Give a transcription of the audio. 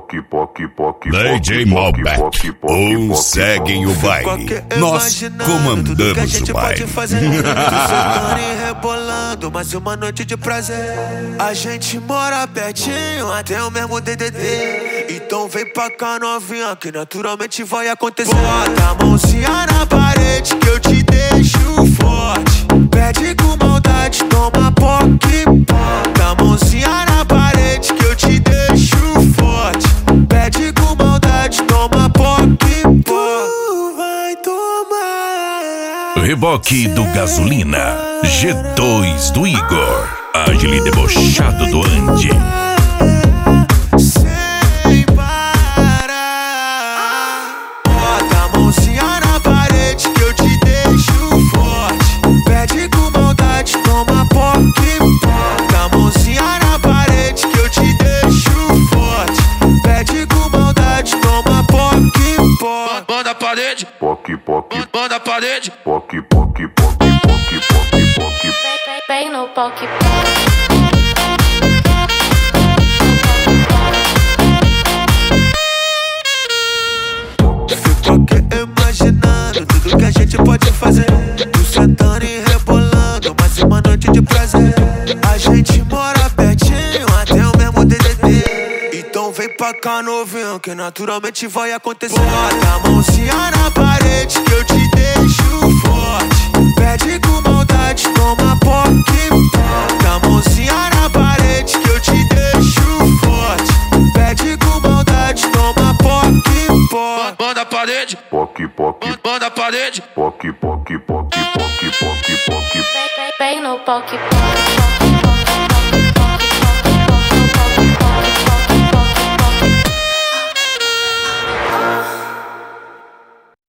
DJ Malbec, uns seguem o baile, nós comandamos o baile. Tu sentando e rebolando, mais uma noite de prazer. A gente mora pertinho, até o mesmo DDD. Então vem pra cá novinha, que naturalmente vai acontecer. Bota a mãozinha na parede que eu te deixo forte. Pede com maldade, toma poque. Bota a mãozinha na parede que eu te deixo forte. Pede com maldade, toma poque. Tu vai tomar. Reboque do Gasolina, G2 do Igor, Agile debochado do Andy. Sem parar. Bota a mãozinha na parede que eu te deixo forte. Pede com maldade, toma poque. Bota a mãozinha na parede que eu te deixo forte. Pede com maldade, toma poque. Banda a parede, banda a parede, Vem no poque. Fico aqui imaginando tudo que a gente pode fazer. Tu sentando e rebolando, mais uma noite de prazer. A gente mora pertinho, até o mesmo DDD. Então vem pra cá novinho, que naturalmente vai acontecer. Bota a mãozinha na parede que eu te deixo forte. Pede com maldade, toma poque. Bota a mãozinha na parede que eu te deixo forte. Pede com maldade, toma poque. Banda a parede, banda a parede, Vem no poque.